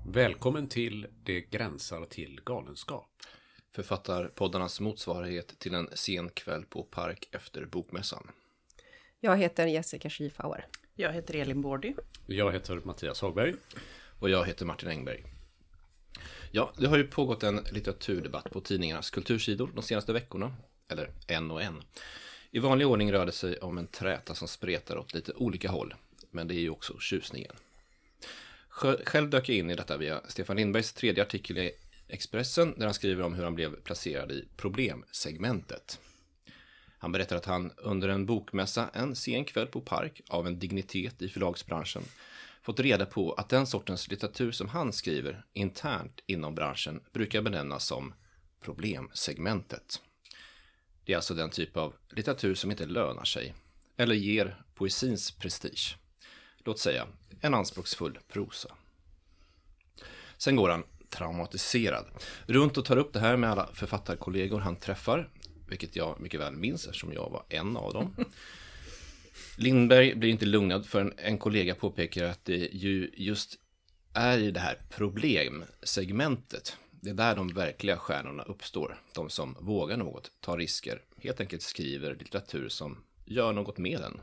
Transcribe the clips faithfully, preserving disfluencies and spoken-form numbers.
Välkommen till Det gränsar till galenskap. Författarpoddarnas motsvarighet till en sen kväll på park efter bokmässan. Jag heter Jessica Schiefauer. Jag heter Elin Bordy. Jag heter Mattias Hagberg. Och jag heter Martin Engberg. Ja, det har ju pågått en litteraturdebatt på tidningarnas kultursidor de senaste veckorna. Eller en och en. I vanlig ordning rör det sig om en träta som spretar åt lite olika håll. Men det är ju också tjusningen. Själv dök jag in i detta via Stefan Lindbergs tredje artikel i Expressen där han skriver om hur han blev placerad i problemsegmentet. Han berättar att han under en bokmässa en sen kväll på park av en dignitet i förlagsbranschen fått reda på att den sortens litteratur som han skriver internt inom branschen brukar benämnas som problemsegmentet. Det är alltså den typ av litteratur som inte lönar sig eller ger poesins prestige. Låt säga en anspråksfull prosa. Sen går han traumatiserad runt och tar upp det här med alla författarkollegor han träffar, vilket jag mycket väl minns eftersom jag var en av dem. Lindberg blir inte lugnad för en, en kollega påpekar att det ju just är i det här problemsegmentet. Det är där de verkliga stjärnorna uppstår. De som vågar något, tar risker, helt enkelt skriver litteratur som gör något med den.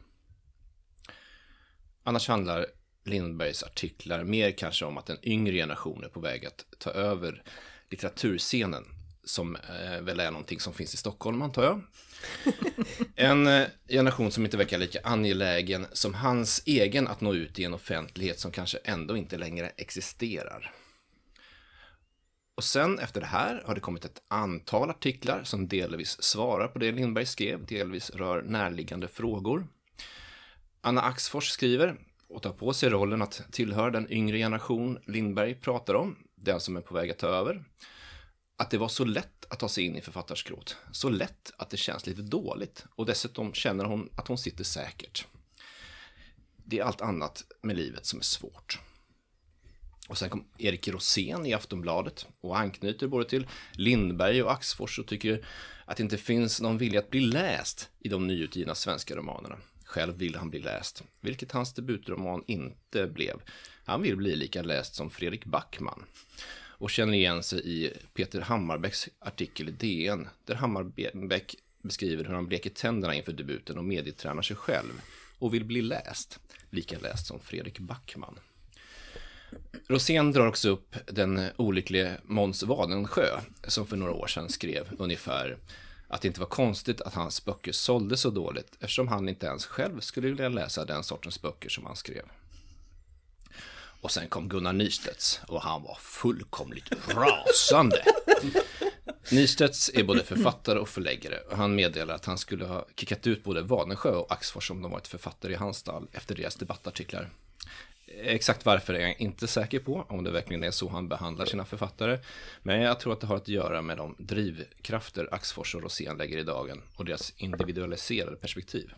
Annars handlar Lindbergs artiklar mer kanske om att en yngre generation är på väg att ta över litteraturscenen som eh, väl är någonting som finns i Stockholm antar jag. En eh, generation som inte verkar lika angelägen som hans egen att nå ut i en offentlighet som kanske ändå inte längre existerar. Och sen efter det här har det kommit ett antal artiklar som delvis svarar på det Lindberg skrev, delvis rör närliggande frågor. Anna Axfors skriver och tar på sig rollen att tillhöra den yngre generation Lindberg pratar om, den som är på väg att ta över. Att det var så lätt att ta sig in i författarskrot, så lätt att det känns lite dåligt och dessutom känner hon att hon sitter säkert. Det är allt annat med livet som är svårt. Och sen kom Erik Rosén i Aftonbladet och anknyter både till Lindberg och Axfors och tycker att det inte finns någon vilja att bli läst i de nyutgivna svenska romanerna. Själv vill han bli läst, vilket hans debutroman inte blev. Han vill bli lika läst som Fredrik Backman. Och känner igen sig i Peter Hammarbäcks artikel i D N, där Hammarbäck beskriver hur han bleker tänderna inför debuten och medietränar sig själv. Och vill bli läst, lika läst som Fredrik Backman. Rosén drar också upp den olyckliga Måns Wadensjö, som för några år sedan skrev ungefär att det inte var konstigt att hans böcker sålde så dåligt eftersom han inte ens själv skulle vilja läsa den sortens böcker som han skrev. Och sen kom Gunnar Nystedts och han var fullkomligt rasande. Nystedts är både författare och förläggare och han meddelar att han skulle ha kickat ut både Wadensjö och Axfors om de varit författare i hans stall efter deras debattartiklar. Exakt varför är jag inte säker på, om det verkligen är så han behandlar sina författare. Men jag tror att det har att göra med de drivkrafter Axfors och Rosén lägger i dagen och deras individualiserade perspektiv.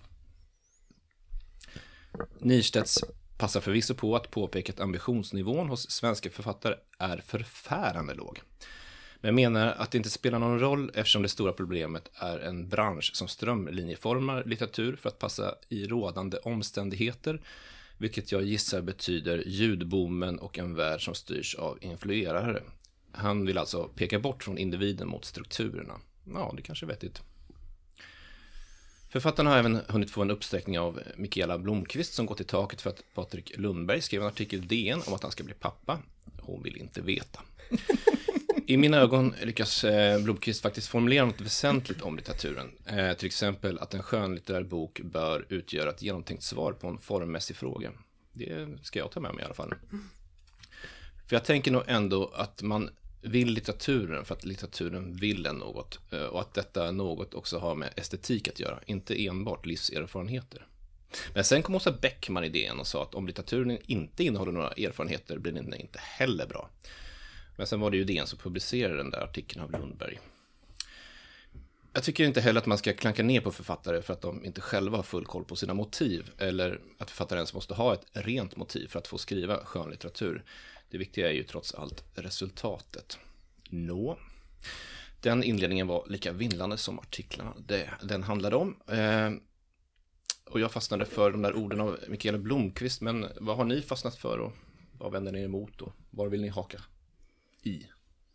Nystedts passar förvisso på att påpeka att ambitionsnivån hos svenska författare är förfärande låg. Men menar att det inte spelar någon roll eftersom det stora problemet är en bransch som strömlinjeformar litteratur för att passa i rådande omständigheter, vilket jag gissar betyder ljudboomen och en värld som styrs av influerare. Han vill alltså peka bort från individen mot strukturerna. Ja, det kanske är vettigt. Författarna har även hunnit få en uppsträckning av Mikaela Blomqvist som gått i taket för att Patrik Lundberg skrev en artikel i D N om att han ska bli pappa. Hon vill inte veta. I mina ögon lyckas Blomqvist faktiskt formulera något väsentligt om litteraturen. Eh, till exempel att en skönlitterär bok bör utgöra ett genomtänkt svar på en formmässig fråga. Det ska jag ta med mig i alla fall. För jag tänker nog ändå att man vill litteraturen för att litteraturen vill en något. Och att detta något också har med estetik att göra, inte enbart livserfarenheter. Men sen kom Åsa Bäckman i D N och sa att om litteraturen inte innehåller några erfarenheter blir den inte heller bra. Men sen var det ju D N som publicerade den där artikeln av Lundberg. Jag tycker inte heller att man ska klanka ner på författare för att de inte själva har full koll på sina motiv. Eller att författaren ens måste ha ett rent motiv för att få skriva skönlitteratur. Det viktiga är ju trots allt resultatet. Nå. Den inledningen var lika vindlande som artiklarna det, den handlade om. Eh, och jag fastnade för de där orden av Mikaela Blomqvist. Men vad har ni fastnat för och vad vänder ni emot då? Var vill ni haka i?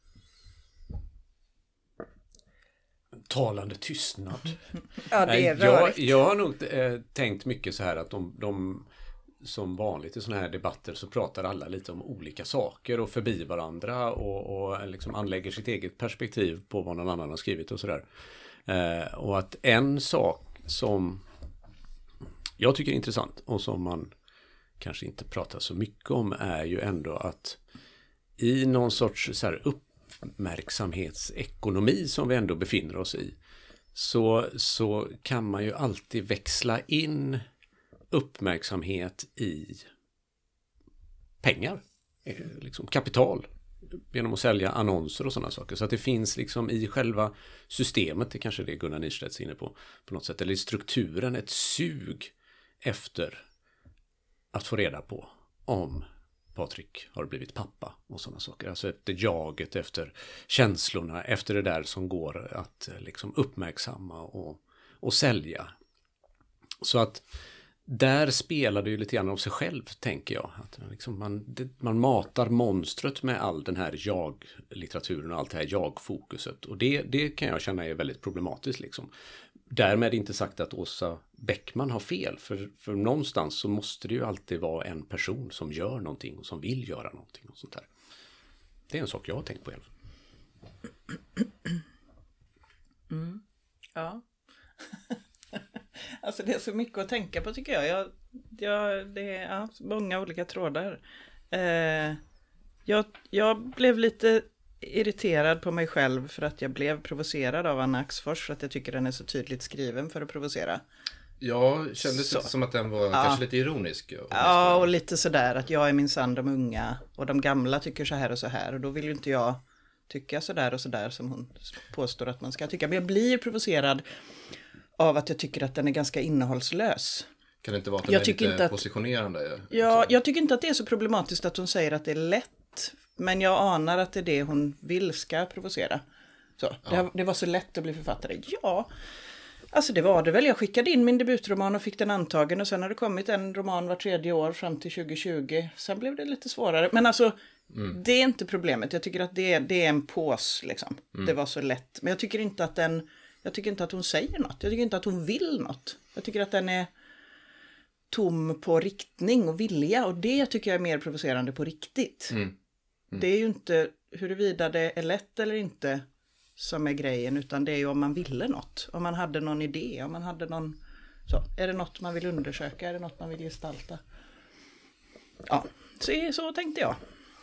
Talande tystnad. Ja, det är jag, rörigt. jag har nog eh, tänkt mycket så här att de, de som vanligt i såna här debatter så pratar alla lite om olika saker och förbi varandra och, och liksom anlägger sitt eget perspektiv på vad någon annan har skrivit och sådär. Eh, och att en sak som jag tycker är intressant och som man kanske inte pratar så mycket om är ju ändå att i någon sorts så här uppmärksamhetsekonomi som vi ändå befinner oss i så, så kan man ju alltid växla in uppmärksamhet i pengar, liksom kapital, genom att sälja annonser och sådana saker. Så att det finns liksom i själva systemet, det kanske är det Gunnar Nyrstedt är inne på, på något sätt, eller i strukturen, ett sug efter att få reda på om Patrik har blivit pappa och sådana saker. Alltså efter jaget, efter känslorna, efter det där som går att liksom uppmärksamma och, och sälja. Så att där spelar det ju lite grann av sig själv, tänker jag. Att liksom man, det, man matar monstret med all den här jag-litteraturen och allt det här jag-fokuset. Och det, det kan jag känna är väldigt problematiskt. Liksom. Därmed inte sagt att Åsa Bäckman har fel. För, för någonstans så måste det ju alltid vara en person som gör någonting och som vill göra någonting. Och sånt där. Det är en sak jag har tänkt på i alla fall. Mm. Ja. Alltså det är så mycket att tänka på tycker jag. jag, jag det är ja, många olika trådar. Eh, jag, jag blev lite irriterad på mig själv för att jag blev provocerad av Anna Axfors för att jag tycker den är så tydligt skriven för att provocera. Ja, kändes Så. det som att den var Ja. kanske lite ironisk. Ja, och lite sådär att jag är minsann de unga och de gamla tycker så här och så här och då vill ju inte jag tycka sådär och sådär som hon påstår att man ska tycka. Men jag blir provocerad av att jag tycker att den är ganska innehållslös. Kan det inte vara att den Jag är tycker lite inte att- positionerande? Ja, jag tycker inte att det är så problematiskt att hon säger att det är lätt. Men jag anar att det är det hon vill ska provocera. Så, det, har, det var så lätt att bli författare. Ja, alltså det var det väl. Jag skickade in min debutroman och fick den antagen. Och sen har det kommit en roman var tredje år fram till tjugo tjugo. Sen blev det lite svårare. Men alltså, mm. det är inte problemet. Jag tycker att det är, det är en pås liksom. Mm. Det var så lätt. Men jag tycker inte att den... Jag tycker inte att hon säger något. Jag tycker inte att hon vill något. Jag tycker att den är tom på riktning och vilja. Och det tycker jag är mer provocerande på riktigt. Mm. Mm. Det är ju inte huruvida det är lätt eller inte som är grejen. Utan det är ju om man ville något. Om man hade någon idé. Om man hade någon... Så, är det något man vill undersöka? Är det något man vill gestalta? Ja, så, så tänkte jag.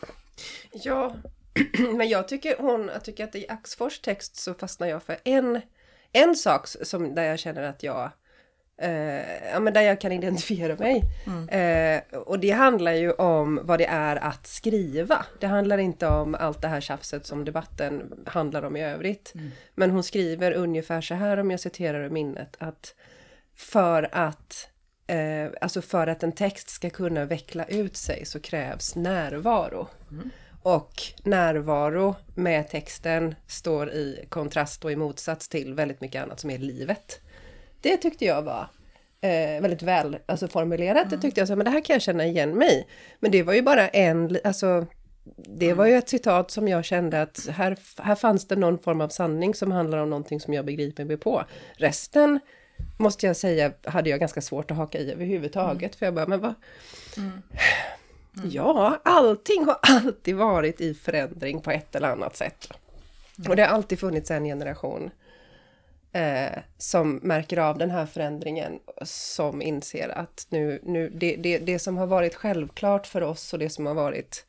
Ja, men jag tycker hon, jag tycker att i Axfors text så fastnar jag för en, en sak som, där jag känner att jag, eh, ja men där jag kan identifiera mig. Mm. Eh, och det handlar ju om vad det är att skriva. Det handlar inte om allt det här tjafset som debatten handlar om i övrigt. Mm. Men hon skriver ungefär så här, om jag citerar ur minnet, att för att eh, alltså för att en text ska kunna veckla ut sig så krävs närvaro. Mm. Och närvaro med texten står i kontrast och i motsats till väldigt mycket annat som är livet. Det tyckte jag var eh, väldigt väl alltså formulerat. Mm. Det tyckte jag så, men det här kan jag känna igen mig i. Men det var ju bara en, alltså det var ju ett citat som jag kände att här, här fanns det någon form av sanning som handlar om någonting som jag begriper mig på. Resten måste jag säga hade jag ganska svårt att haka i överhuvudtaget. Mm. För jag bara, men vad... Mm. Mm. Ja, allting har alltid varit i förändring på ett eller annat sätt. Mm. Och det har alltid funnits en generation eh, som märker av den här förändringen, som inser att nu, nu det, det, det som har varit självklart för oss och det som har varit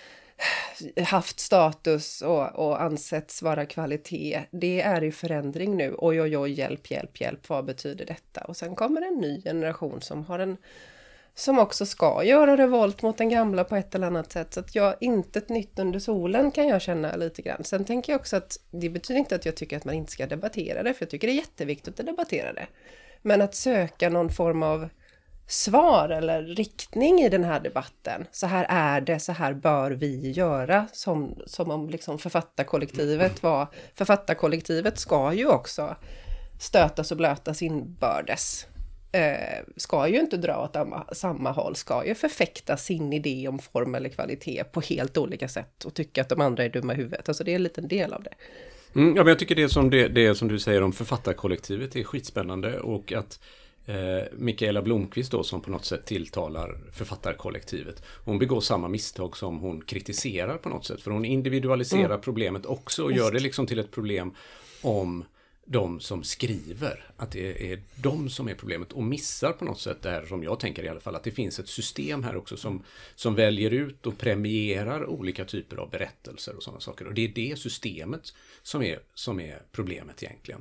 haft status och, och ansetts vara kvalitet, det är i förändring nu. Oj, oj, oj, hjälp, hjälp, hjälp, vad betyder detta? Och sen kommer en ny generation som har en som också ska göra revolt mot den gamla på ett eller annat sätt. Så att jag, inte ett nytt under solen kan jag känna lite grann. Sen tänker jag också att det betyder inte att jag tycker att man inte ska debattera det. För jag tycker det är jätteviktigt att debattera det. Men att söka någon form av svar eller riktning i den här debatten. Så här är det, så här bör vi göra. Som, som om liksom författarkollektivet var... Författarkollektivet ska ju också stötas och blötas inbördes. eh, ska ju inte dra åt samma, samma håll, ska ju förfäkta sin idé om form eller kvalitet på helt olika sätt och tycka att de andra är dumma i huvudet. Alltså det är en liten del av det. Mm, ja, men jag tycker det som, det, det som du säger om författarkollektivet är skitspännande, och att eh, Mikaela Blomqvist då, som på något sätt tilltalar författarkollektivet, hon begår samma misstag som hon kritiserar på något sätt, för hon individualiserar mm. problemet också och Just. gör det liksom till ett problem om de som skriver, att det är de som är problemet, och missar på något sätt det här som jag tänker i alla fall, att det finns ett system här också som, som väljer ut och premierar olika typer av berättelser och sådana saker, och det är det systemet som är, som är problemet egentligen.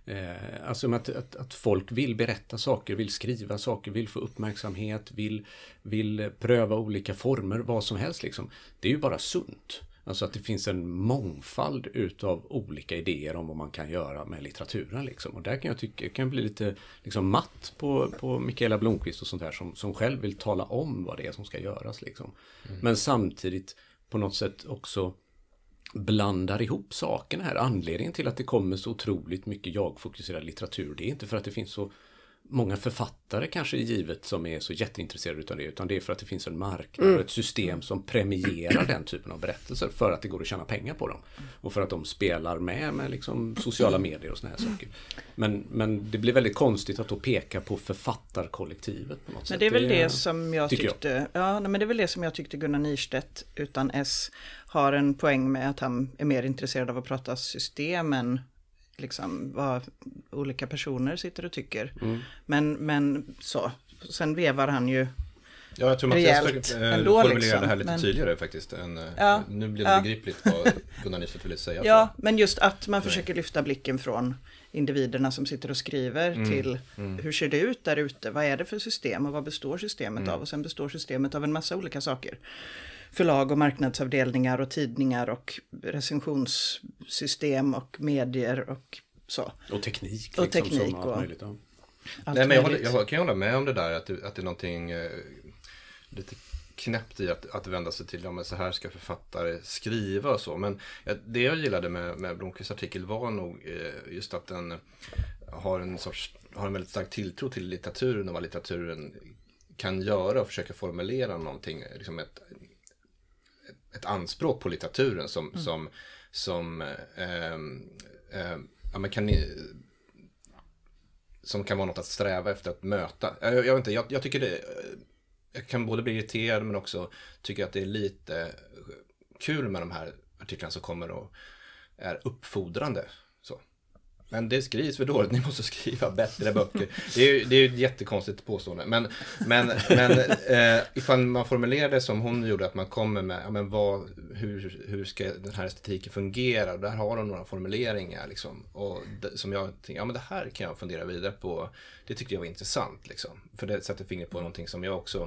Eh, alltså att, att, att folk vill berätta saker, vill skriva saker, vill få uppmärksamhet, vill, vill pröva olika former, vad som helst liksom. Det är ju bara sunt. Alltså att det finns en mångfald utav olika idéer om vad man kan göra med litteraturen liksom. Och där kan jag tycka, kan bli lite liksom matt på, på Mikaela Blomqvist och sånt här som, som själv vill tala om vad det är som ska göras liksom. Mm. Men samtidigt på något sätt också blandar ihop sakerna här. Anledningen till att det kommer så otroligt mycket jag-fokuserad litteratur, det är inte för att det finns så många författare kanske i givet som är så jätteintresserade utav det, utan det är för att det finns en marknad mm. och ett system som premierar den typen av berättelser för att det går att tjäna pengar på dem. Och för att de spelar med med liksom sociala medier och såna här saker. Men, men det blir väldigt konstigt att då peka på författarkollektivet på något men sätt. Det är väl det, det som jag tyckte, jag. Ja, men det är väl det som jag tyckte Gunnar Nirstedt utan S har en poäng med, att han är mer intresserad av att prata systemen, liksom vad olika personer sitter och tycker. Mm. Men, men så, sen vevar han ju ja, jag tror Mattias försöker formulera liksom. Det här lite men, tydligare faktiskt. Än, ja, nu blir det ja. begripligt vad Gunnar Nirstedt ville säga. Ja, men just att man försöker lyfta blicken från individerna som sitter och skriver mm. till mm. hur ser det ut där ute? Vad är det för system och vad består systemet mm. av? Och sen består systemet av en massa olika saker. Förlag och marknadsavdelningar och tidningar och recensionssystem och medier och så. Och teknik. Liksom, och teknik. Som och, möjligt, ja. Nej, men jag, håller, jag kan hålla med om det där, att det, att det är någonting eh, lite knäppt i att, att vända sig till, ja men så här ska författare skriva och så. Men ja, det jag gillade med, med Blomqvists artikel var nog eh, just att den har en sorts, har en väldigt stark tilltro till litteraturen och vad litteraturen kan göra och försöka formulera någonting, liksom ett ett anspråk på litteraturen som mm. som som eh, eh, ja, men kan som kan vara något att sträva efter att möta. Jag, jag vet inte, jag, jag tycker det, jag kan både bli irriterad men också tycker att det är lite kul med de här artiklarna som kommer och är uppfordrande. Så. Men det skrivs för dåligt, ni måste skriva bättre böcker. Det är ju det är ett jättekonstigt påstående. Men, men, men eh, ifall man formulerar det som hon gjorde, att man kommer med, ja, men vad, hur, hur ska den här estetiken fungera? Och där har de några formuleringar liksom, och det, som jag tänkte, ja men det här kan jag fundera vidare på. Det tyckte jag var intressant liksom. För det sätter fingret på någonting som jag också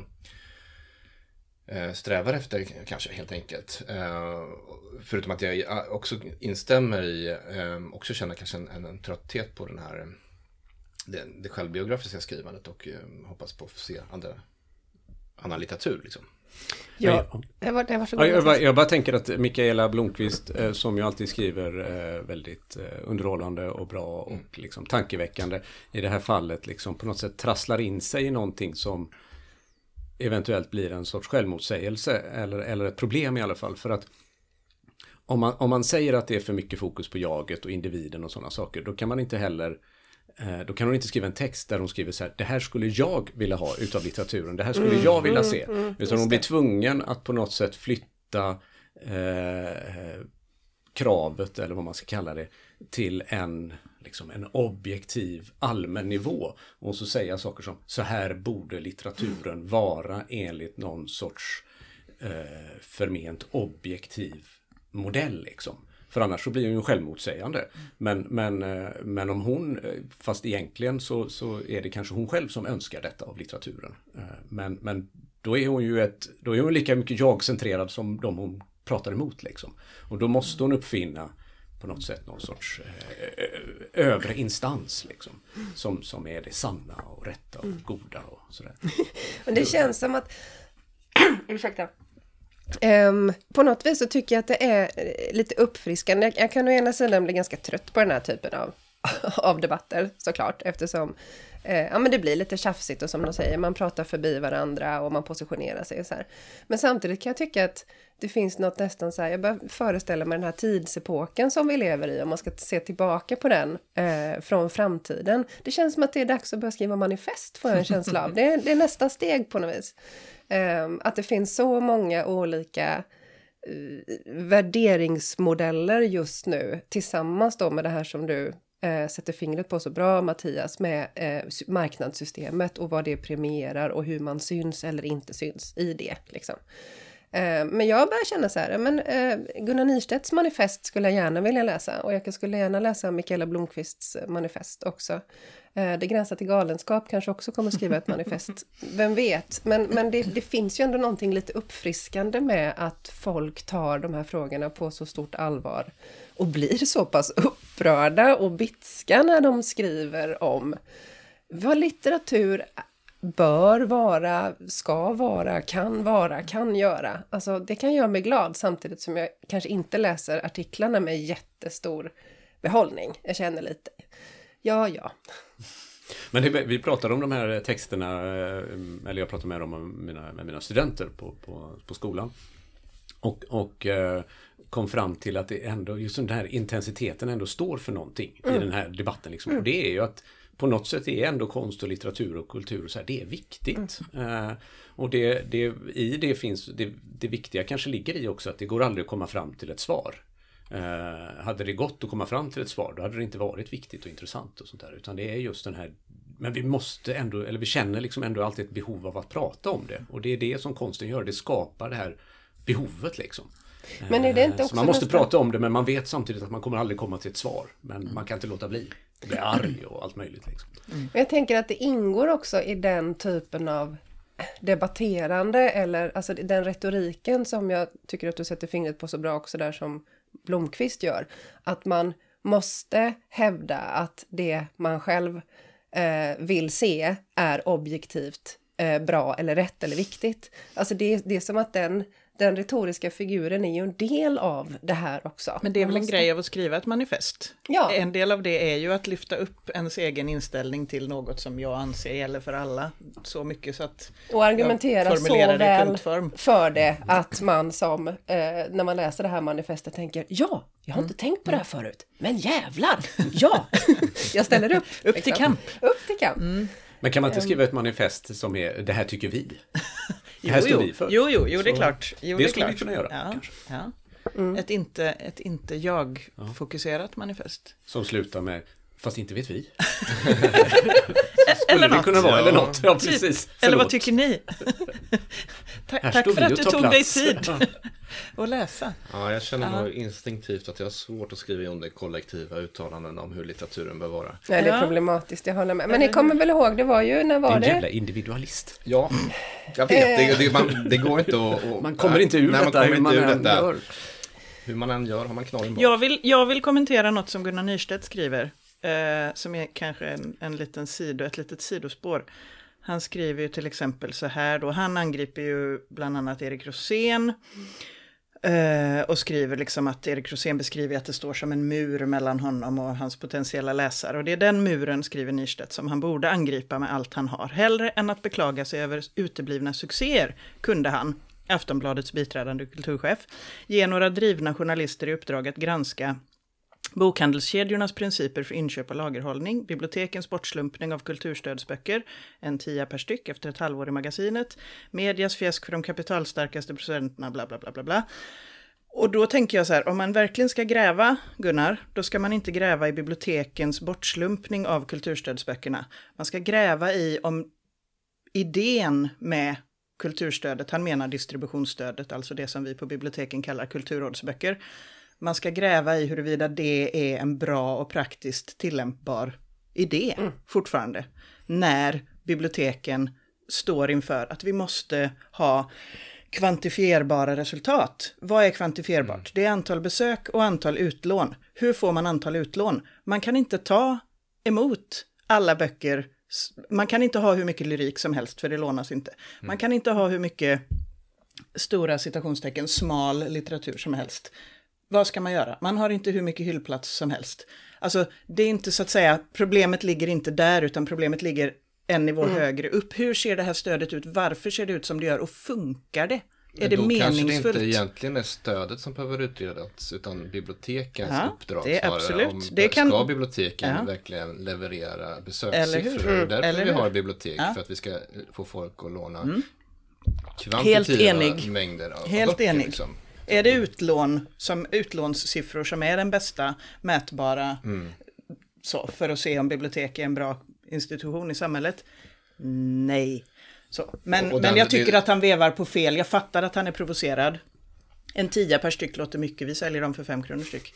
eh, strävar efter kanske helt enkelt. Eh, förutom att jag också instämmer i, eh, också känner kanske en, en, en trötthet på den här det, det självbiografiska skrivandet och eh, hoppas på att få se andra, annan litteratur liksom. Ja, jag, var, jag, var så ja, jag, bara, jag bara tänker att Mikaela Blomqvist, eh, som ju alltid skriver eh, väldigt eh, underhållande och bra och mm. liksom, tankeväckande, i det här fallet liksom, på något sätt trasslar in sig i någonting som eventuellt blir en sorts självmotsägelse eller, eller ett problem i alla fall. För att om man, om man säger att det är för mycket fokus på jaget och individen och sådana saker, då kan man inte heller eh, då kan hon inte skriva en text där hon skriver så här: det här skulle jag vilja ha utav litteraturen, det här skulle mm, jag vilja se. Mm, mm, utan hon blir tvungen att på något sätt flytta eh, kravet, eller vad man ska kalla det, till en, liksom en objektiv allmän nivå. Och så säga saker som, så här borde litteraturen vara enligt någon sorts eh, förment objektiv modell liksom. För annars så blir hon ju självmotsägande. Men, men, men om hon, fast egentligen så, så är det kanske hon själv som önskar detta av litteraturen. Men, men då är hon ju ett, då är hon lika mycket jag-centrerad som de hon pratar emot liksom. Och då måste hon uppfinna på något sätt någon sorts eh, övre instans liksom. Som, som är det sanna och rätta och goda och sådär. Men det känns som att ursäkta. Um, på något vis så tycker jag att det är lite uppfriskande. Jag, jag kan å ena sidan bli ganska trött på den här typen av, av debatter såklart, eftersom eh, ja men det blir lite tjafsigt och som de säger, man pratar förbi varandra och man positionerar sig och så här. Men samtidigt kan jag tycka att det finns något nästan så här, jag börjar föreställa mig den här tidsepoken som vi lever i, om man ska se tillbaka på den eh, från framtiden. Det känns som att det är dags att börja skriva manifest, får jag en känsla av. Det är, det är nästa steg på något vis. Eh, att det finns så många olika värderingsmodeller just nu tillsammans då med det här som du eh, sätter fingret på så bra, Mattias, med eh, marknadssystemet och vad det premierar och hur man syns eller inte syns i det liksom. Eh, men jag börjar känna så här, men eh, Gunnar Nirstedts manifest skulle jag gärna vilja läsa, och jag skulle gärna läsa Mikaela Blomqvists manifest också. Det gränsar till galenskap, kanske också kommer skriva ett manifest. Vem vet? Men, men det, det finns ju ändå någonting lite uppfriskande med att folk tar de här frågorna på så stort allvar. Och blir så pass upprörda och bitska när de skriver om vad litteratur bör vara, ska vara, kan vara, kan göra. Alltså det kan göra mig glad, samtidigt som jag kanske inte läser artiklarna med jättestor behållning. Jag känner lite... Ja, ja. Men det, vi pratade om de här texterna, eller jag pratade med dem med mina, med mina studenter på, på, på skolan. Och, och eh, kom fram till att det ändå, just den här intensiteten ändå står för någonting mm. i den här debatten. Liksom. Mm. Och det är ju att på något sätt är ändå konst och litteratur och kultur och så här, det är viktigt. Mm. Eh, och det, det, i det finns, det, det viktiga kanske ligger i också att det går aldrig att komma fram till ett svar. Uh, hade det gått att komma fram till ett svar, då hade det inte varit viktigt och intressant och sånt där, utan det är just den här, men vi måste ändå, eller vi känner liksom ändå alltid ett behov av att prata om det, och det är det som konsten gör, det skapar det här behovet liksom. Men är det inte också så man måste nästan... prata om det, men man vet samtidigt att man kommer aldrig komma till ett svar, men mm. man kan inte låta bli, det blir arg och allt möjligt liksom. Mm. Jag tänker att det ingår också i den typen av debatterande, eller alltså den retoriken som jag tycker att du sätter fingret på så bra också där som Blomqvist gör, att man måste hävda att det man själv eh, vill se är objektivt eh, bra eller rätt eller viktigt. Alltså det, det är som att den, den retoriska figuren är ju en del av det här också. Men det är väl en måste... grej av att skriva ett manifest. Ja. En del av det är ju att lyfta upp ens egen inställning till något som jag anser gäller för alla. Så mycket så att och argumentera så väl punktform. För det att man som, eh, när man läser det här manifestet tänker, ja, jag har inte mm. tänkt på det här förut. Men jävlar, ja, jag ställer upp. upp till kamp. Upp till kamp. Mm. Men kan man inte skriva ett manifest som är, det här tycker vi? Det här jo, står jo. vi för. Jo, jo, jo, det är klart. Jo, det, det skulle klart. vi kunna göra, ja, kanske. Ja. Mm. Ett inte, ett inte jag-fokuserat ja. manifest. Som slutar med, fast inte vet vi. eller det något. Kunna vara, ja. Eller något. Ja, precis. Typ. Eller vad tycker ni? Ta- tack för att du tog plats. dig tid att läsa. Ja, jag känner ja. nog instinktivt att jag har svårt att skriva under kollektiva uttalanden om hur litteraturen bör vara. Nej, det är problematiskt, jag håller med. Men ni kommer väl ihåg, det var ju, när var det? En jävla individualist. Ja, jag vet. Det, det, man, det går inte att... Och, man kommer inte ur nej, detta, man hur man ur än detta. gör. Hur man än gör har man knorren bak. Jag vill, jag vill kommentera något som Gunnar Nirstedt skriver. Eh, som är kanske en, en liten sido, ett litet sidospår. Han skriver ju till exempel så här då. Han angriper ju bland annat Erik Rosén. Eh, och skriver liksom att Erik Rosén beskriver att det står som en mur mellan honom och hans potentiella läsare. Och det är den muren, skriver Nirstedt, som han borde angripa med allt han har. Hellre än att beklaga sig över uteblivna succéer kunde han, Aftonbladets biträdande kulturchef, ge några drivna journalister i uppdrag att granska bokhandelskedjornas principer för inköp och lagerhållning, bibliotekens bortslumpning av kulturstödsböcker, en tia per styck efter ett halvår i magasinet, medias fjäsk för de kapitalstarkaste procenterna, bla bla bla bla bla. Och då tänker jag så här, om man verkligen ska gräva, Gunnar, då ska man inte gräva i bibliotekens bortslumpning av kulturstödsböckerna. Man ska gräva i om idén med kulturstödet, han menar distributionsstödet, alltså det som vi på biblioteken kallar kulturrådsböcker. Man ska gräva i huruvida det är en bra och praktiskt tillämpbar idé mm. fortfarande. När biblioteken står inför att vi måste ha kvantifierbara resultat. Vad är kvantifierbart? Mm. Det är antal besök och antal utlån. Hur får man antal utlån? Man kan inte ta emot alla böcker. Man kan inte ha hur mycket lyrik som helst, för det lånas inte. Mm. Man kan inte ha hur mycket, stora citationstecken, smal litteratur som helst. vad ska man göra? Man har inte hur mycket hyllplats som helst. Alltså det är inte så att säga, problemet ligger inte där utan problemet ligger en nivå mm. högre upp. Hur ser det här stödet ut? Varför ser det ut som det gör? Och funkar det? Är det meningsfullt? Kanske det inte egentligen är stödet som behöver utredas utan bibliotekens ja, uppdrag. Det är absolut. Om, det kan... Ska biblioteken ja. verkligen leverera besökssiffror? Mm. Därför Eller vi har bibliotek ja. för att vi ska få folk att låna mm. kvantitativa Helt enig. mängder av Helt böcker. Enig. Liksom. Är det utlån som utlånssiffror som är den bästa mätbara mm. så, för att se om bibliotek är en bra institution i samhället? Nej. Så. Men, den, men jag tycker det... att han vevar på fel. Jag fattar att han är provocerad. En tia per styck låter mycket. Vi säljer dem för fem kronor styck.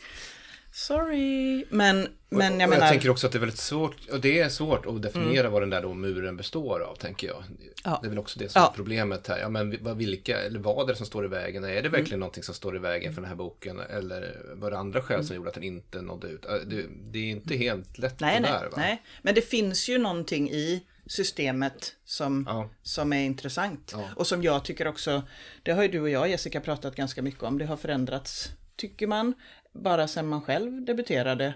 Sorry. Men, men jag och menar... Jag tänker också att det är väldigt svårt, och det är svårt att definiera mm. vad den där då muren består av, tänker jag. Ja. Det är väl också det som ja. är problemet här. Ja, men vilka, eller vad är det som står i vägen? Är det verkligen mm. någonting som står i vägen för den här boken? Eller var det andra skäl som mm. gjorde att den inte nådde ut? Det, det är inte helt lätt nej, det nej, där, va? Nej, men det finns ju någonting i systemet som, ja. som är intressant. Ja. Och som jag tycker också, det har ju du och jag, Jessica, pratat ganska mycket om. Det har förändrats, tycker man, bara sedan man själv debuterade.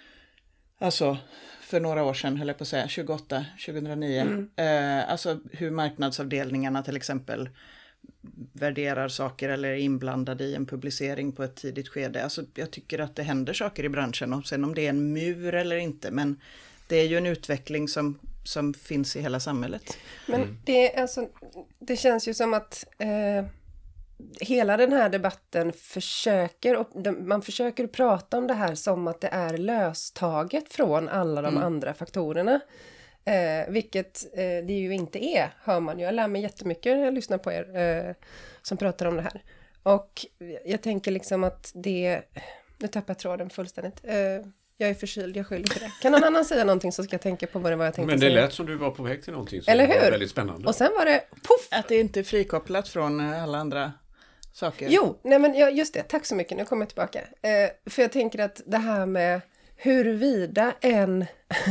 Alltså, för några år sedan, höll jag på att säga, tjugoåtta tjugohundranio. Mm. Eh, alltså hur marknadsavdelningarna till exempel värderar saker eller är inblandade i en publicering på ett tidigt skede. Alltså jag tycker att det händer saker i branschen. Och sen om det är en mur eller inte, men det är ju en utveckling som som finns i hela samhället. Men mm. det, alltså, det känns ju som att eh, hela den här debatten försöker, och de, man försöker prata om det här som att det är löstaget från alla de mm. andra faktorerna. Eh, vilket eh, det ju inte är, hör man ju. Jag lär mig jättemycket när jag lyssnar på er eh, som pratar om det här. Och jag tänker liksom att det, nu tappar jag tråden fullständigt. Eh, Jag är förkyld, jag skyller för det. Kan någon annan säga någonting så ska jag tänka på vad det var jag tänkte säga. Men det säga. lät som du var på väg till någonting som Eller hur? var väldigt spännande. Och sen var det puff! Att det inte är frikopplat från alla andra saker. Jo, nej men ja, just det. Tack så mycket. Nu kommer jag tillbaka. Eh, för jag tänker att det här med huruvida en,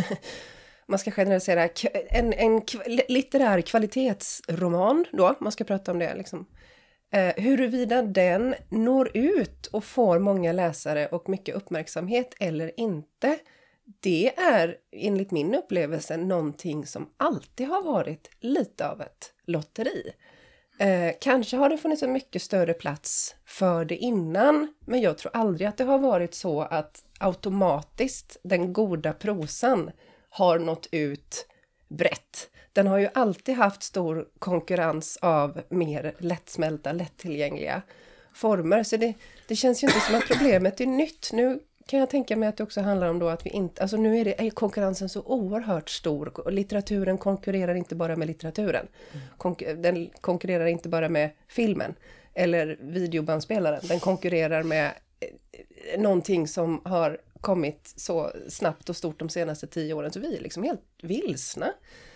man ska generalisera, en, en litterär kvalitetsroman då, man ska prata om det liksom. Eh, huruvida den når ut och får många läsare och mycket uppmärksamhet eller inte, det är enligt min upplevelse någonting som alltid har varit lite av ett lotteri. Eh, kanske har det funnits en mycket större plats för det innan, men jag tror aldrig att det har varit så att automatiskt den goda prosan har nått ut brett. Den har ju alltid haft stor konkurrens av mer lättsmälta, lättillgängliga former. Så det, det känns ju inte som att problemet är nytt. Nu kan jag tänka mig att det också handlar om då att vi inte... Alltså nu är, det, är konkurrensen så oerhört stor. Och litteraturen konkurrerar inte bara med litteraturen. Konkur, den konkurrerar inte bara med filmen eller videobandspelaren. Den konkurrerar med eh, någonting som har kommit så snabbt och stort de senaste tio åren. Så vi är liksom helt vilsna.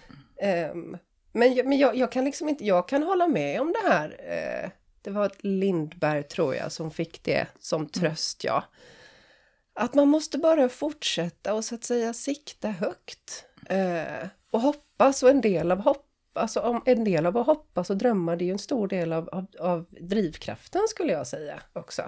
Um, men jag, men jag, jag kan liksom inte, jag kan hålla med om det här. Uh, det var ett Lindberg, tror jag, som fick det som tröst, ja. Att man måste bara fortsätta och så att säga sikta högt. Uh, och hoppas, och en del av hopp, alltså om en del av att hoppas och drömma, det är ju en stor del av, av, av drivkraften, skulle jag säga också.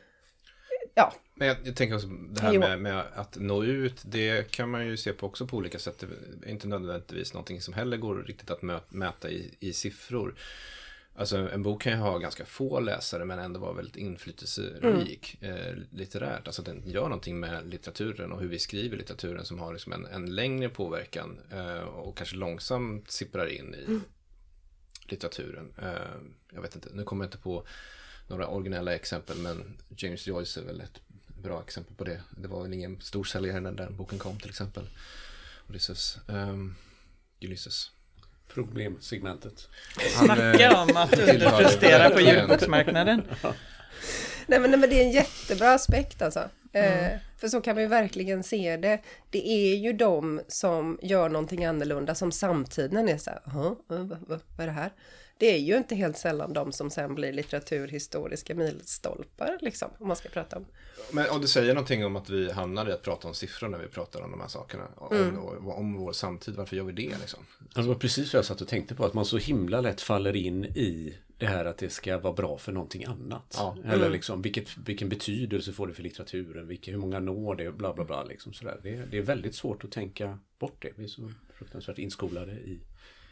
Ja. Men jag, jag tänker också det här med, med att nå ut, det kan man ju se på också på olika sätt. Det är inte nödvändigtvis någonting som heller går riktigt att mö, mäta i, i siffror. Alltså en bok kan ju ha ganska få läsare men ändå vara väldigt inflytelserik mm. eh, litterärt. Alltså den gör någonting med litteraturen och hur vi skriver litteraturen som har liksom en, en längre påverkan eh, och kanske långsamt sipprar in i mm. litteraturen. Eh, jag vet inte, nu kommer jag inte på några originella exempel, men James Joyce är väl ett bra exempel på det. Det var väl ingen stor säljare när den boken kom, till exempel. Ulysses. Um, Ulysses. Problemsegmentet. Snacka om att underprestera på ljudboksmarknaden. nej, men, nej, men det är en jättebra aspekt alltså. Mm. Eh, för så kan man ju verkligen se det. Det är ju de som gör någonting annorlunda som samtiden är så här, vad, vad, vad är det här? Det är ju inte helt sällan de som sen blir litteraturhistoriska milstolpar, liksom, om man ska prata om. Men om du säger någonting om att vi hamnar i att prata om siffror när vi pratar om de här sakerna, mm. om, om vår samtid, varför gör vi det liksom? Det var precis vad jag satt och tänkte på, att man så himla lätt faller in i det här att det ska vara bra för någonting annat. Ja. Eller Mm. liksom, vilket, vilken betydelse får det för litteraturen? Vilka, hur många når det? Bla bla bla. Liksom sådär. Det, är, det är väldigt svårt att tänka bort det. Vi är så fruktansvärt inskolade i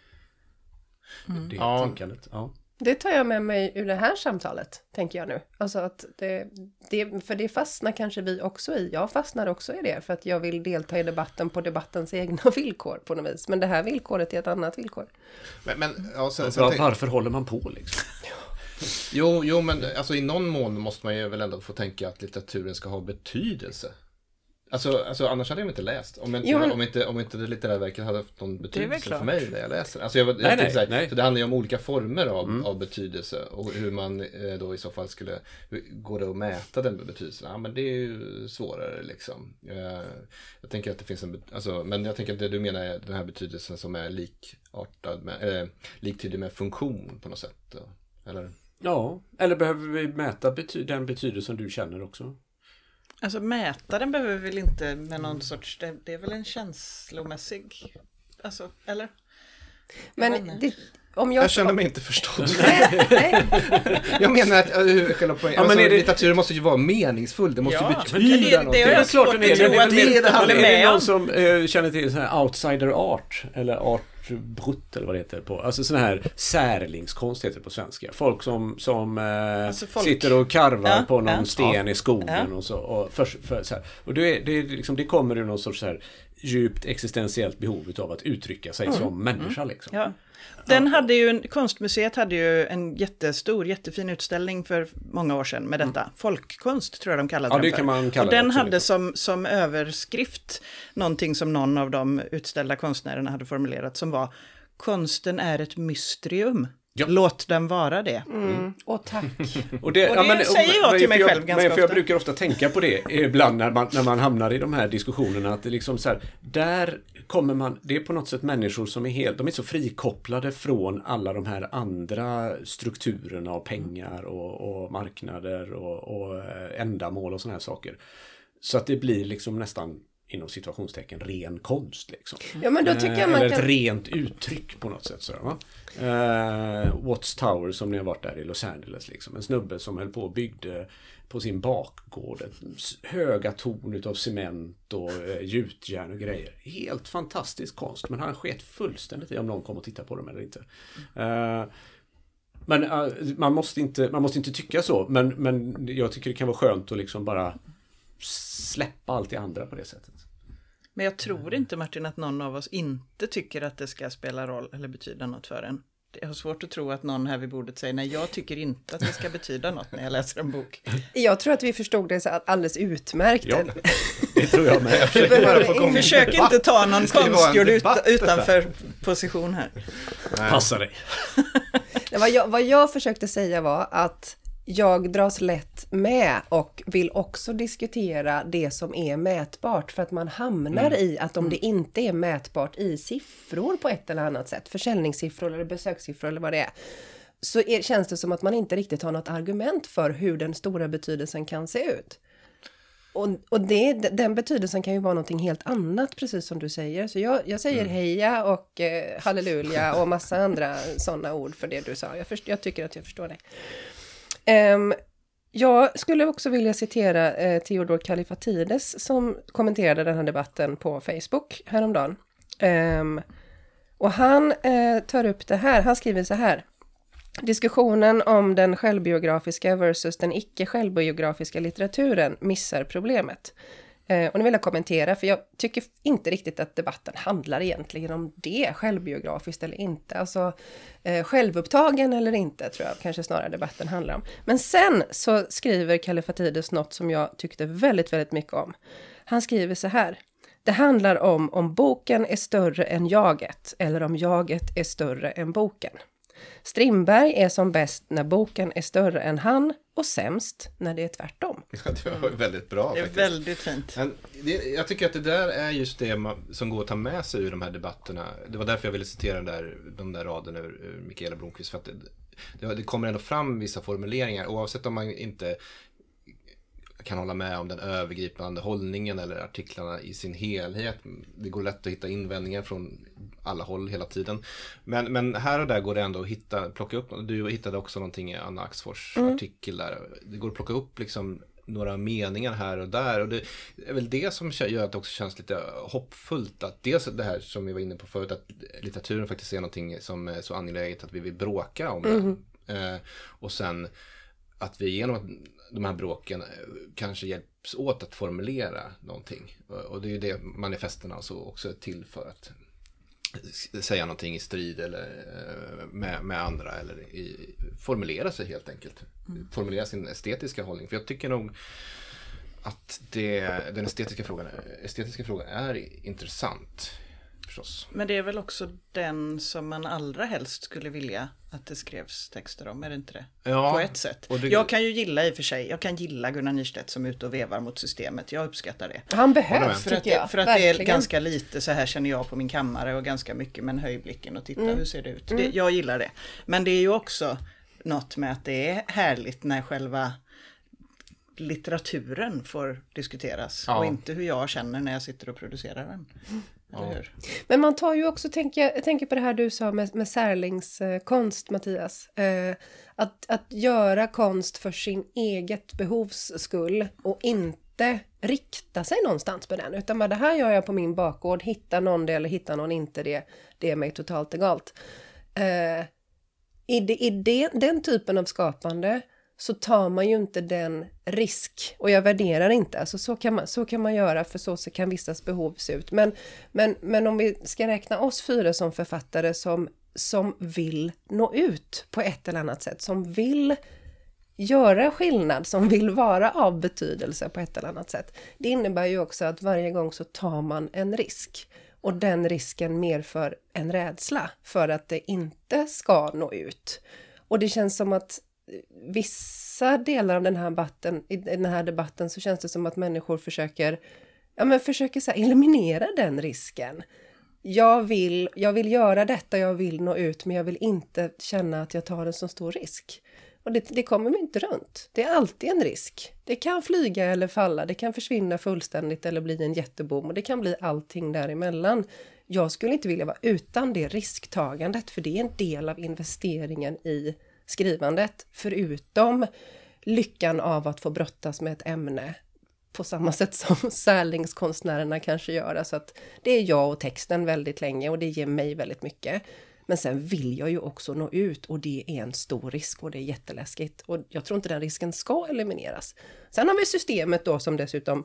det Ja. tänkandet. Ja. Det tar jag med mig ur det här samtalet, tänker jag nu. Alltså att det, det, för det fastnar kanske vi också i. Jag fastnar också i det, för att jag vill delta i debatten på debattens egna villkor på något vis. Men det här villkoret är ett annat villkor. Men, men ja, sen, sen Var, tänk- varför håller man på liksom? jo, jo, men alltså i någon mån måste man ju väl ändå få tänka att litteraturen ska ha betydelse. Alltså, alltså annars hade jag inte läst. Om inte, Jo, men- om inte, om inte det litterära verket hade haft någon väl betydelse klart. för mig när jag läser. Alltså jag, jag Nej, tänkte nej, så här, nej. Så det handlar ju om olika former av, av betydelse. Och hur man eh, då i så fall skulle, hur går det att mäta den betydelsen? Ja, men det är ju svårare liksom. Eh, jag tänker att det finns en, bet- alltså, men jag tänker att det du menar är den här betydelsen som är likartad med, eh, liktydig med funktion på något sätt. Då. Eller? Ja, eller behöver vi mäta bety- den betydelsen du känner också? Alltså mätaren behöver vi väl inte med någon sorts, det, det är väl en känslomässig, alltså, eller? Jag vet Men inte. det, om jag... Jag känner mig inte förstådd. Nej, nej. Jag menar att uh, själva poängen, Ja, men alltså, är det- litteraturen måste ju vara meningsfull, det måste Ja, ju men betyda det- det- det någonting. är jag svårt den är att det. tro Det är att väl- det det handlar Är om. det någon om. som eh, känner till sån här outsider art eller art brut eller vad det heter på, alltså sån här särlingskonst heter det på svenska. Folk som, som eh, Alltså folk- sitter och karvar Ja, på någon ja. sten i skogen Ja. och så. Och för, för, så här. Och det, är, det, är liksom, det kommer ur någon sorts så här djupt existentiellt behov av att uttrycka sig som människa liksom. Ja. Den hade ju, en- Konstmuseet hade ju en jättestor, jättefin utställning för många år sedan med detta. Folkkonst tror jag de kallade Ja, den det för. kan man kalla Och det den också, hade liksom. som, som överskrift någonting som någon av de utställda konstnärerna hade formulerat som var: konsten är ett mysterium. Ja. Låt den vara det. Mm. Och tack. Och det, Och det säger jag till mig för själv ganska men för jag ofta. brukar ofta tänka på det ibland när man, när man hamnar i de här diskussionerna, att det liksom så här, där kommer man, det är på något sätt människor som är helt, de är så frikopplade från alla de här andra strukturerna av pengar och, och marknader och, och eh, ändamål och såna här saker. Så att det blir liksom nästan inom situationstecken ren konst liksom. Ja, men då tycker jag man Eller ett kan... rent uttryck på något sätt. Sådär, va? Uh, Watts Tower som ni har varit där i Los Angeles. Liksom. En snubbe som höll på och byggde på sin bakgård ett höga torn utav cement och uh, gjutjärn och grejer. Helt fantastisk konst, men han sket fullständigt i om någon kom och titta på dem eller inte. Uh, men uh, man, måste inte, man måste inte tycka så, men, men jag tycker det kan vara skönt att liksom bara släppa allt det andra på det sättet. Men jag tror inte, Martin, att någon av oss inte tycker att det ska spela roll eller betyda något för en. Jag har svårt att tro att någon här vid bordet säger nej, jag tycker inte att det ska betyda något när jag läser en bok. Jag tror att vi förstod det så att alldeles utmärkt. Ja, det tror jag med. Jag försöker bara få igång en Försök debatt. inte ta någon Det ska ju vara en konstgjord ut, debatt, detta. utanför position här. Passa dig. Nej, vad, jag, vad jag försökte säga var att jag dras lätt med och vill också diskutera det som är mätbart, för att man hamnar Mm. i att om det inte är mätbart i siffror på ett eller annat sätt, försäljningssiffror eller besökssiffror eller vad det är, så är, känns det som att man inte riktigt har något argument för hur den stora betydelsen kan se ut. Och, och det, den betydelsen kan ju vara någonting helt annat, precis som du säger. Så jag, jag säger Mm. heja och eh, halleluja och massa andra sådana ord för det du sa. Jag, först, jag tycker att jag förstår dig. Um, jag skulle också vilja citera eh, Theodor Kallifatides som kommenterade den här debatten på Facebook häromdagen. Um, och han eh, tar upp det här, han skriver så här: diskussionen om den självbiografiska versus den icke-självbiografiska litteraturen missar problemet. Eh, och nu vill jag kommentera, för jag tycker inte riktigt att debatten handlar egentligen om det, självbiografiskt eller inte. Alltså eh, självupptagen eller inte, tror jag kanske snarare debatten handlar om. Men sen så skriver Kallifatides något som jag tyckte väldigt, väldigt mycket om. Han skriver så här: det handlar om om boken är större än jaget, eller om jaget är större än boken. Strindberg är som bäst när boken är större än han, och sämst när det är tvärtom. Ja, det var väldigt bra Det är faktiskt. väldigt fint. Men det, jag tycker att det där är just det man, som går att ta med sig ur de här debatterna. Det var därför jag ville citera den där, de där raderna ur, ur Mikaela Blomqvist. För att det, det, det kommer ändå fram vissa formuleringar, oavsett om man inte kan hålla med om den övergripande hållningen eller artiklarna i sin helhet. Det går lätt att hitta invändningar från alla håll hela tiden. Men, men här och där går det ändå att hitta, plocka upp. Du hittade också någonting i Anna Axfors mm. artikel där. Det går att plocka upp liksom några meningar här och där. Och det är väl det som gör att det också känns lite hoppfullt. Att dels det här som vi var inne på förut, att litteraturen faktiskt är någonting som är så angeläget att vi vill bråka om mm. det. Eh, och sen att vi genom de här bråken kanske hjälps åt att formulera någonting. Och det är ju det manifesterna alltså också är till för, att säga någonting i strid eller med, med andra eller i, formulera sig helt enkelt. Mm. Formulera sin estetiska hållning. För jag tycker nog att det, den estetiska frågan, estetiska frågan är intressant. Förstås. Men det är väl också den som man allra helst skulle vilja att det skrevs texter om, är det inte det? Ja, på ett sätt. Det... Jag kan ju gilla i och för sig, jag kan gilla Gunnar Nyrstedt som är ute och vevar mot systemet. Jag uppskattar det. Han behövs, för att, tycker jag. För att det är ganska lite, så här känner jag på min kammare, och ganska mycket med en höjblicken och titta, mm. hur ser det ut? Mm. Det, jag gillar det. Men det är ju också något med att det är härligt när själva litteraturen får diskuteras ja. och inte hur jag känner när jag sitter och producerar den. Ja. Men man tar ju också, tänker, jag tänker på det här du sa med, med särlingskonst, Mattias. Eh, att, att göra konst för sin eget behovs skull och inte rikta sig någonstans med den. Utan bara, det här gör jag på min bakgård, hitta någon det eller hitta någon inte det, det är mig totalt egalt. Eh, I det, i det, den typen av skapande så tar man ju inte den risk, och jag värderar inte, alltså så kan man, så kan man göra, för så, så kan vissas behov se ut. Men, men, men om vi ska räkna oss fyra som författare som, som vill nå ut på ett eller annat sätt, som vill göra skillnad, som vill vara av betydelse på ett eller annat sätt. Det innebär ju också att varje gång så tar man en risk. Och den risken mer för en rädsla för att det inte ska nå ut. Och det känns som att vissa delar av den här debatten, i den här debatten så känns det som att människor försöker, ja men försöker så här eliminera den risken. Jag vill, jag vill göra detta, jag vill nå ut, men jag vill inte känna att jag tar en så stor risk. Och det, det kommer man inte runt. Det är alltid en risk. Det kan flyga eller falla, det kan försvinna fullständigt eller bli en jättebom, och det kan bli allting däremellan. Jag skulle inte vilja vara utan det risktagandet, för det är en del av investeringen i skrivandet, förutom lyckan av att få brottas med ett ämne på samma sätt som särlingskonstnärerna kanske gör. Alltså att det är jag och texten väldigt länge, och det ger mig väldigt mycket. Men sen vill jag ju också nå ut, och det är en stor risk och det är jätteläskigt. Och jag tror inte den risken ska elimineras. Sen har vi systemet då som dessutom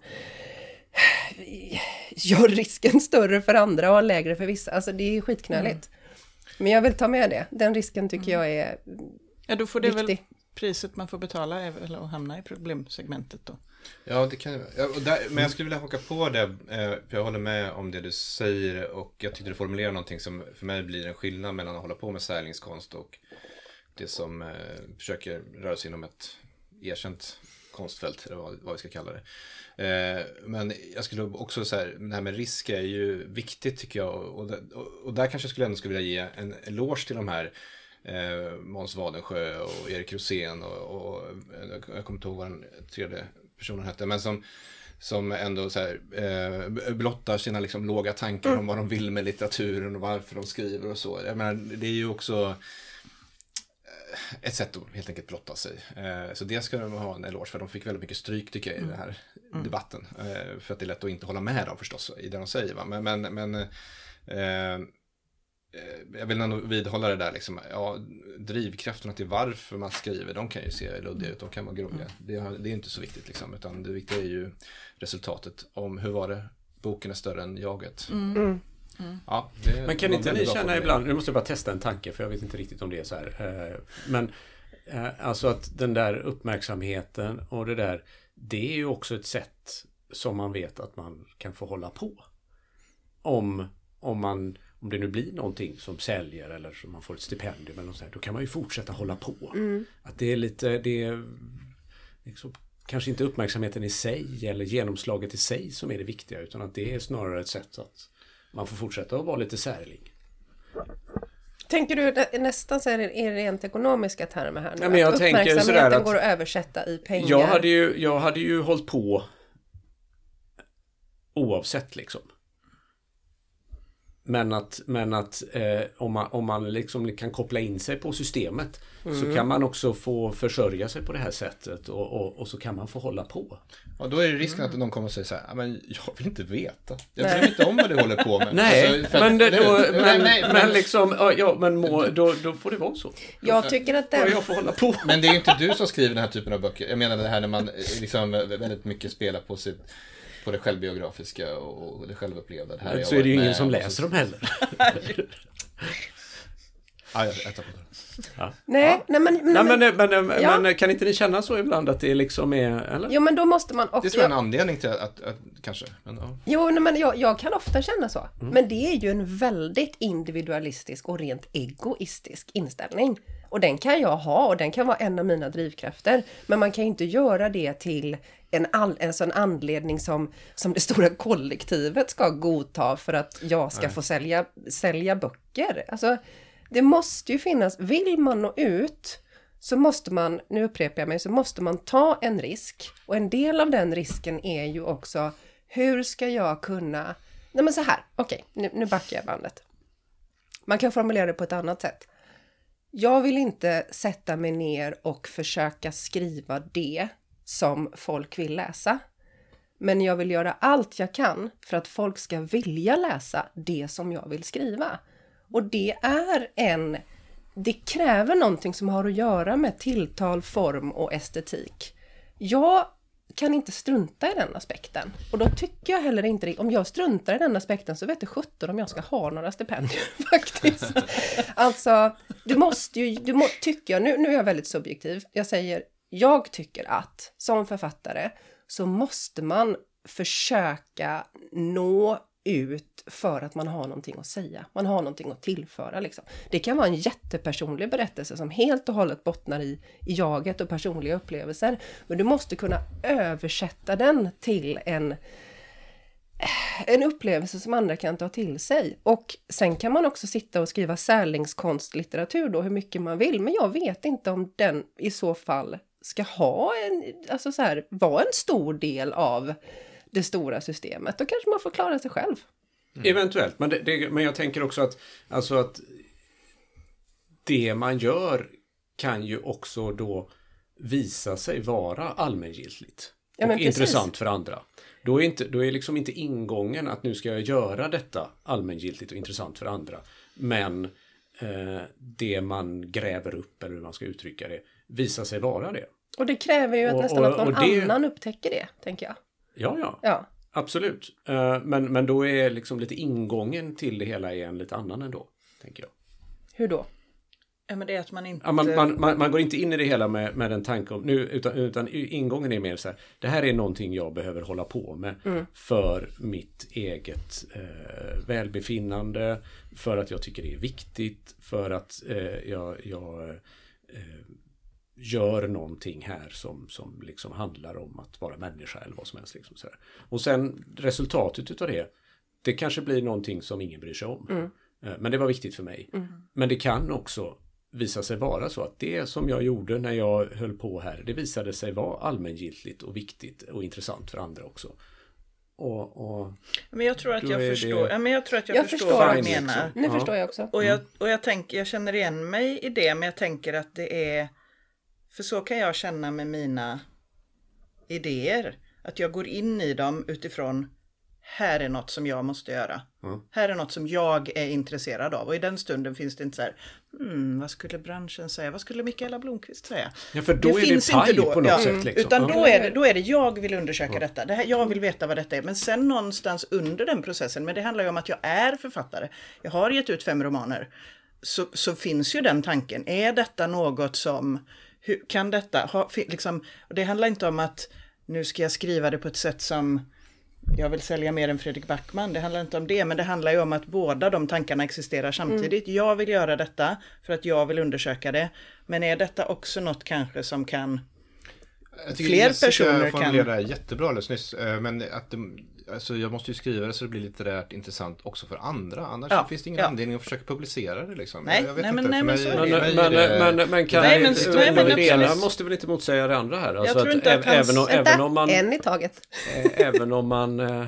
gör risken större för andra och lägre för vissa. Alltså det är skitknöligt. Mm. Men jag vill ta med det. Den risken tycker jag är ja, då får det viktig. Väl priset man får betala är väl att hamna i problemsegmentet då. Ja, det kan ja, och där, men jag skulle vilja haka på det, eh, för jag håller med om det du säger, och jag tyckte du formulerar någonting som för mig blir en skillnad mellan att hålla på med särlingskonst och det som eh, försöker röra sig inom ett erkänt konstfält, eller vad, vad vi ska kalla det. Eh, men jag skulle också säga, det här med risk är ju viktigt tycker jag, och, och, och där kanske jag skulle ändå skulle vilja ge en eloge till de här eh, Måns Wadensjö och Erik Rosén och, och jag kommer inte ihåg vad den tredje personen hette, men som, som ändå så här, eh, blottar sina liksom låga tankar mm. om vad de vill med litteraturen och varför de skriver och så. Jag menar, det är ju också ett sätt att helt enkelt blotta sig. Eh, så det ska de ha en eloge för. De fick väldigt mycket stryk tycker jag i den här mm. debatten. Eh, för att det är lätt att inte hålla med dem förstås i det de säger. Va? Men, men, men eh, jag vill ändå vidhålla det där liksom, ja, drivkrafterna till varför man skriver, de kan ju se luddiga ut, de kan vara grumliga. Det, det är inte så viktigt liksom, utan det viktiga är ju resultatet om hur var det, boken är större än jaget. Mm. Mm. Mm. Ja, det, men kan inte ni känna ibland, nu måste jag bara testa en tanke för jag vet inte riktigt om det är så här, men alltså att den där uppmärksamheten och det där, det är ju också ett sätt som man vet att man kan få hålla på. Om, om man Om det nu blir någonting som säljer eller som man får ett stipendium eller något sånt, då kan man ju fortsätta hålla på. Mm. Att det är lite, det är liksom, kanske inte uppmärksamheten i sig eller genomslaget i sig som är det viktiga, utan att det är snarare ett sätt att man får fortsätta att vara lite särling. tänker du nä- nästan så är det, är det rent ekonomiska termer här nu? Ja, men jag att tänker uppmärksamheten sådär att- går att översätta i pengar. Jag hade ju, jag hade ju hållit på oavsett liksom. Men att, men att eh, om man, om man liksom kan koppla in sig på systemet mm. så kan man också få försörja sig på det här sättet och, och, och så kan man få hålla på. Och då är det risken att någon kommer att säga så här, men jag vill inte veta. Jag bryr mig inte om vad du håller på med. Nej, alltså, för men, att, det, då, nej, men, nej, nej, men, men liksom, ja, ja men må, då, då får det vara så. Jag tycker att Ja, den... jag får hålla på. Men det är ju inte du som skriver den här typen av böcker. Jag menar det här när man liksom väldigt mycket spelar på sitt på det självbiografiska och det självupplevda. Det här Men så är det ju ingen som läser dem heller. Ja, jag tar på det. Ja. Nej, ja. nej, men, nej, Nej, men, men, men, men, ja. men kan inte ni känna så ibland att det liksom är, eller? Jo, men då måste man också... Det tror jag är en anledning till att, att, att kanske. Men, ja. Jo, nej, men jag, jag kan ofta känna så. Mm. Men det är ju en väldigt individualistisk och rent egoistisk inställning. Och den kan jag ha och den kan vara en av mina drivkrafter. Men man kan ju inte göra det till en, all, en sån anledning som, som det stora kollektivet ska godta för att jag ska Nej. få sälja, sälja böcker. Alltså, det måste ju finnas, vill man nå ut så måste man, nu upprepar jag mig, så måste man ta en risk. Och en del av den risken är ju också, hur ska jag kunna... Nej men så här, okej, nu, nu backar jag bandet. Man kan formulera det på ett annat sätt. Jag vill inte sätta mig ner och försöka skriva det som folk vill läsa. Men jag vill göra allt jag kan för att folk ska vilja läsa det som jag vill skriva. Och det är en... Det kräver någonting som har att göra med tilltal, form och estetik. Jag kan inte strunta i den aspekten. Och då tycker jag heller inte det. Om jag struntar i den aspekten så vet jag sjutton om jag ska ha några stipendier faktiskt. Alltså, du måste ju, du må, tycker jag, nu, nu är jag väldigt subjektiv. Jag säger, jag tycker att som författare så måste man försöka nå ut för att man har någonting att säga. Man har någonting att tillföra liksom. Det kan vara en jättepersonlig berättelse som helt och hållet bottnar i, i jaget och personliga upplevelser. Men du måste kunna översätta den till en, en upplevelse som andra kan ta till sig. Och sen kan man också sitta och skriva särlingskonstlitteratur då hur mycket man vill. Men jag vet inte om den i så fall ska ha en, alltså så här, vara en stor del av det stora systemet. Då kanske man får klara sig själv. Mm. Eventuellt, men, det, det, men jag tänker också att, alltså att det man gör kan ju också då visa sig vara allmängiltigt ja, och precis. intressant för andra. Då är, inte, då är liksom inte ingången att nu ska jag göra detta allmängiltigt och intressant för andra. Men eh, det man gräver upp, eller hur man ska uttrycka det, visar sig vara det. Och det kräver ju att och, nästan och, att någon det, annan upptäcker det, tänker jag. Ja, ja. Ja. Absolut. Uh, men, men då är liksom lite ingången till det hela är en lite annan ändå, tänker jag. Hur då? Ja, men det är att man inte... Ja, man, man, man, man går inte in i det hela med, med en tanke om, nu, utan, utan ingången är mer så här, det här är någonting jag behöver hålla på med mm. för mitt eget eh, välbefinnande, för att jag tycker det är viktigt, för att eh, jag, jag eh, gör någonting här som, som liksom handlar om att vara människa eller vad som helst. Liksom så här. Och sen resultatet utav det, det kanske blir någonting som ingen bryr sig om. Mm. Men det var viktigt för mig. Mm. Men det kan också visa sig vara så att det som jag gjorde när jag höll på här, det visade sig vara allmängiltigt och viktigt och intressant för andra också. Och, och men jag tror att jag förstår, det... ja, men jag tror att jag, jag förstår förstår vad du menar. Nu ja. förstår jag också. Och jag, och jag tänker, jag känner igen mig i det, men jag tänker att det är, för så kan jag känna med mina idéer, att jag går in i dem utifrån, här är något som jag måste göra. Mm. Här är något som jag är intresserad av. Och i den stunden finns det inte så här, hmm, vad skulle branschen säga? Vad skulle Mikaela Blomqvist säga? Ja, för då det är finns det paj inte då, på något ja, sätt. Liksom. Utan ja. då är, det, då är det, jag vill undersöka ja. detta. Det här, jag vill veta vad detta är. Men sen någonstans under den processen, men det handlar ju om att jag är författare. Jag har gett ut fem romaner. Så, så finns ju den tanken. Är detta något som, hur, kan detta ha, liksom, och det handlar inte om att nu ska jag skriva det på ett sätt som jag vill sälja mer än Fredrik Backman. Det handlar inte om det, men det handlar ju om att båda de tankarna existerar samtidigt. Mm. Jag vill göra detta för att jag vill undersöka det. Men är detta också något kanske som kan... Jag tycker fler Jessica personer kan... formulerade det jättebra alldeles nyss. Men att det, alltså jag måste ju skriva det så det blir litterärt intressant också för andra. Annars Ja, finns det ingen ja. anledning att försöka publicera det liksom. Nej, jag vet nej, inte. men- nej, För men mig- så är för det. mig Men, är det- men, men, men kan Nej, men- inte, nej, men det ena absolut. måste väl inte motsäga det andra här. Alltså tror att inte att äv- hans- även, om, Vänta, även om man... en i taget. Eh, även om man eh,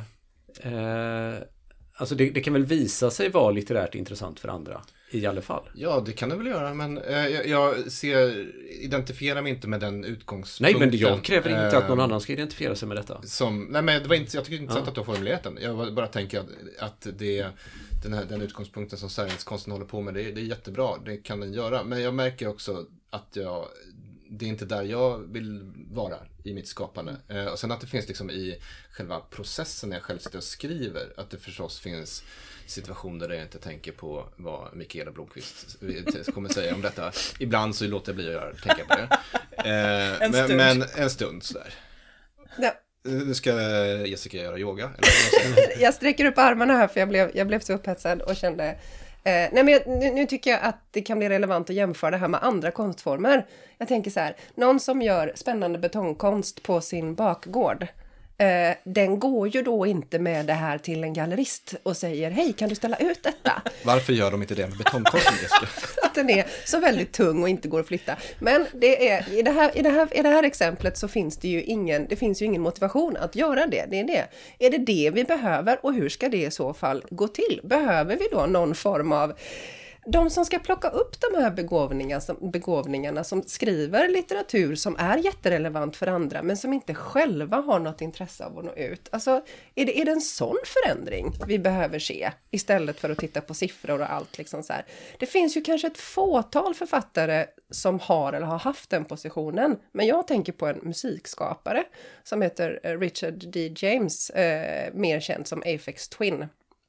eh, alltså det, det kan väl visa sig vara litterärt intressant för andra i alla fall. Ja, det kan det väl göra, men eh, jag, jag ser, identifierar mig inte med den utgångspunkten. Nej, men jag kräver inte att någon eh, annan ska identifiera sig med detta. Som, nej men det var inte, jag tycker inte Ja. att du har formulerat den. Jag bara tänker att, att det, den, här, den utgångspunkten som säringskonsten håller på med, det, det är jättebra, det kan den göra. Men jag märker också att jag, det är inte där jag vill vara i mitt skapande. Eh, och sen att det finns liksom i själva processen när jag själv sitter och skriver, att det förstås finns situationer där jag inte tänker på vad Mikaela Blomqvist kommer säga om detta. Ibland så låter jag bli att göra, tänka på det. Eh, En men, stund. men en stund sådär. Ja, Nu ska Jessica göra yoga. Eller vad man säger. jag sträcker upp armarna här för jag blev, jag blev så upphetsad och kände... Eh, nej men jag, nu, nu tycker jag att det kan bli relevant att jämföra det här med andra konstformer. Jag tänker så här, någon som gör spännande betongkonst på sin bakgård. Eh, den går ju då inte med det här till en gallerist och säger hej, kan du ställa ut detta? Varför gör de inte det med betongkonsten, Jessica? Att den är så väldigt tung och inte går att flytta. Men det är, i, det här, i, det här, i det här exemplet så finns det ju ingen, det finns ju ingen motivation att göra det. Det är det. Är det det vi behöver och hur ska det i så fall gå till? Behöver vi då någon form av... De som ska plocka upp de här begåvningarna som, begåvningarna som skriver litteratur som är jätterelevant för andra men som inte själva har något intresse av att nå ut. Alltså, är det, är det en sån förändring vi behöver se istället för att titta på siffror och allt liksom så här. Det finns ju kanske ett fåtal författare som har eller har haft den positionen, men jag tänker på en musikskapare som heter Richard D. James, eh, mer känd som Aphex Twin.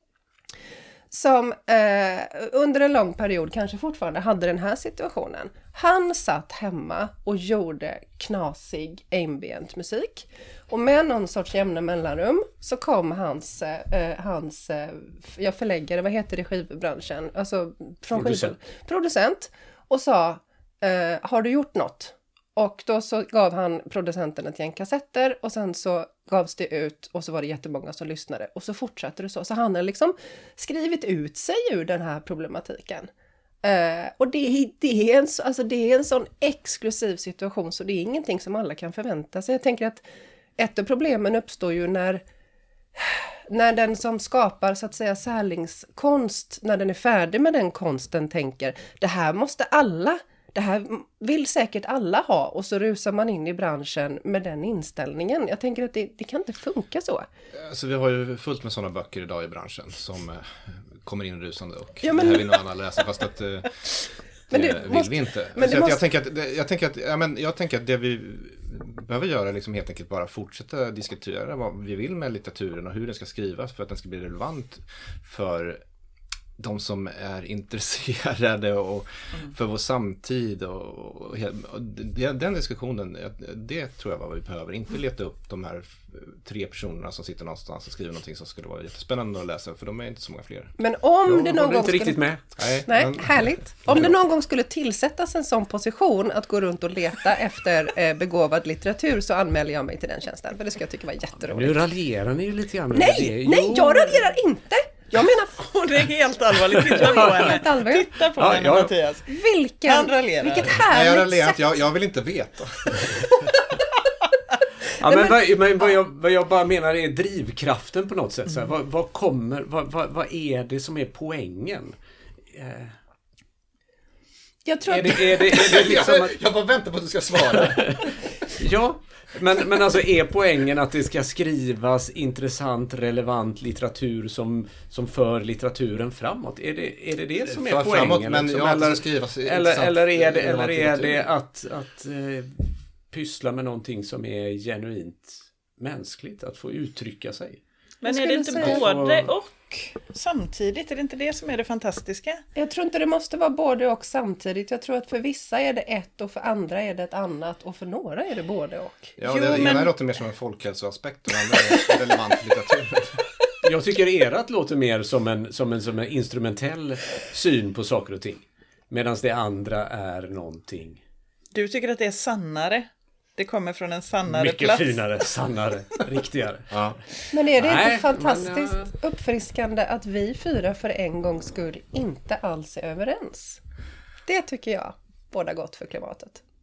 Som eh, under en lång period kanske fortfarande hade den här situationen. Han satt hemma och gjorde knasig ambient musik. Och med någon sorts jämna mellanrum så kom hans, eh, hans eh, jag förläggare, vad heter det i skivbranschen? Alltså från Producent. Skiv, producent. Och sa, eh, har du gjort något? Och då så gav han producenten ett gäng kassetter och sen så gavs det ut och så var det jättemånga som lyssnade. Och så fortsatte det så. Så han har liksom skrivit ut sig ur den här problematiken. Uh, och det, det, är en, alltså det är en sån exklusiv situation så det är ingenting som alla kan förvänta sig. Jag tänker att ett av problemen uppstår ju när, när den som skapar så att säga särlingskonst, när den är färdig med den konsten tänker det här måste alla... Det här vill säkert alla ha och så rusar man in i branschen med den inställningen. Jag tänker att det, det kan inte funka så. Alltså, vi har ju fullt med sådana böcker idag i branschen som eh, kommer in rusande och Ja, men- det här vill någon annan läsa fast att eh, det Men det vill måste- vi inte. men Så det att jag, måste- tänker att, det- jag, tänker att, ja, men, jag tänker att det vi behöver göra är liksom helt enkelt bara fortsätta diskutera vad vi vill med litteraturen och hur den ska skrivas för att den ska bli relevant för de som är intresserade och för vår samtid och, och, och det, den diskussionen, det tror jag vad vi behöver. Inte leta upp de här tre personerna som sitter någonstans och skriver någonting som skulle vara jättespännande att läsa, för de är inte så många fler. Men om Jag det någon håller gång inte skulle... riktigt med. Nej, Nej, men- härligt. Om det någon gång skulle tillsättas en sån position att gå runt och leta efter eh, begåvad litteratur så anmäler jag mig till den tjänsten. För det ska jag tycka var jätteroligt. Nu raljerar ni ju lite grann. över Nej, det. nej, Jo. jag raljerar inte. Jag menar, Hon är helt allvarligt. Titta på henne. helt allvarligt. Titta på Ja, henne, ja. Mattias. Vilken, Han raljerar. vilket Nej, jag härligt raljerar sätt. inte. Jag, jag vill inte veta. Ja, men vad, men vad, jag, vad jag bara menar är drivkraften på något sätt. Så här, vad, vad kommer, vad, vad, vad är det som är poängen? Eh, Jag tror är, att... det, är, det, är det liksom jag, att, jag bara väntar på att du ska svara. ja, men, men alltså är poängen att det ska skrivas intressant, relevant litteratur som, som för litteraturen framåt? Är det är det, det som är För poängen? framåt, men liksom? ja, det eller, ska skrivas eller, intressant, eller är det, eller relevant är det litteratur. att, att eh, pyssla med någonting som är genuint mänskligt? Att få uttrycka sig? Men Jag är det skulle inte säga- både och samtidigt? Är det inte det som är det fantastiska? Jag tror inte det måste vara både och samtidigt. Jag tror att för vissa är det ett och för andra är det ett annat och för några är det både och. Ja, Jo, det men- ena låter mer som en folkhälsoaspekt och det andra är relevant för litteratur. Jag tycker erat låter mer som en, som en, som en instrumentell syn på saker och ting. Medan det andra är någonting. Du tycker att det är sannare Det kommer från en sannare Mycket plats. finare, sannare, riktigare. Ja. Men är det Nej, inte fantastiskt men, uppfriskande att vi fyra för en gångs skull inte alls är överens? Det tycker jag båda gott för klimatet.